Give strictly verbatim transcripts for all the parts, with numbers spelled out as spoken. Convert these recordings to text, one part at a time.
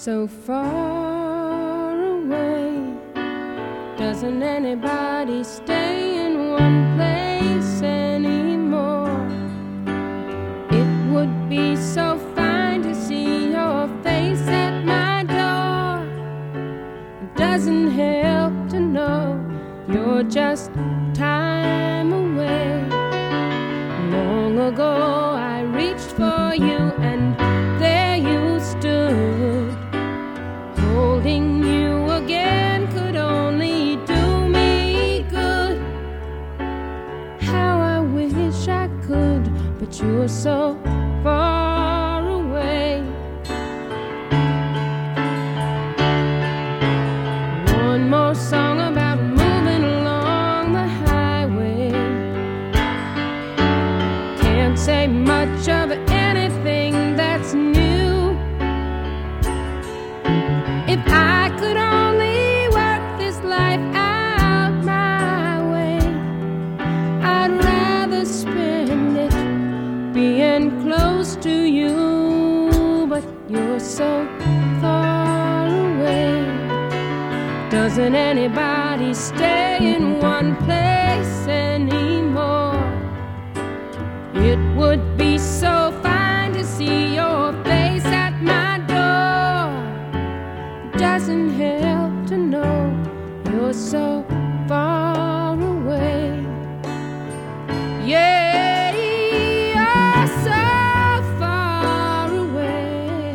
so far away. Doesn't anybody stay in one place anymore? It would be so fine to see your face at my door. It doesn't help to know you're just time away. Long ago I reached for you and there you stood. Holding you again could only do me good. How I wish I could, but you're so far away. One more song about moving along the highway. Can't say much of anything that's new. If I could only work this life out my way, I'd rather spend it being close to you, but you're so far away. Doesn't anybody stay in one place anymore? It would be so fine to see your face at my door. Doesn't help to know you're so far away. Yeah, you're so far away.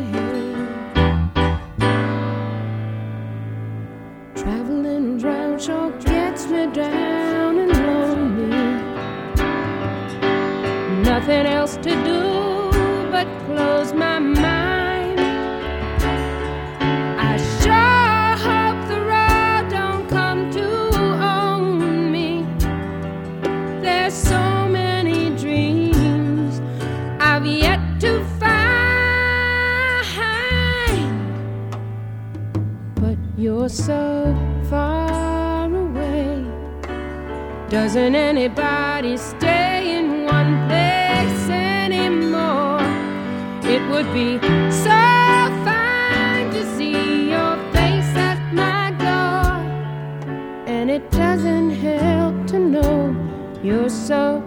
Traveling around sure gets me down and lonely. Nothing else to do but close my mind. I sure hope the road don't come to own me. There's so many dreams I've yet to find, but you're so far away. Doesn't anybody stay in one place anymore? It would be so fine to see your face at my door. And it doesn't help to know you're so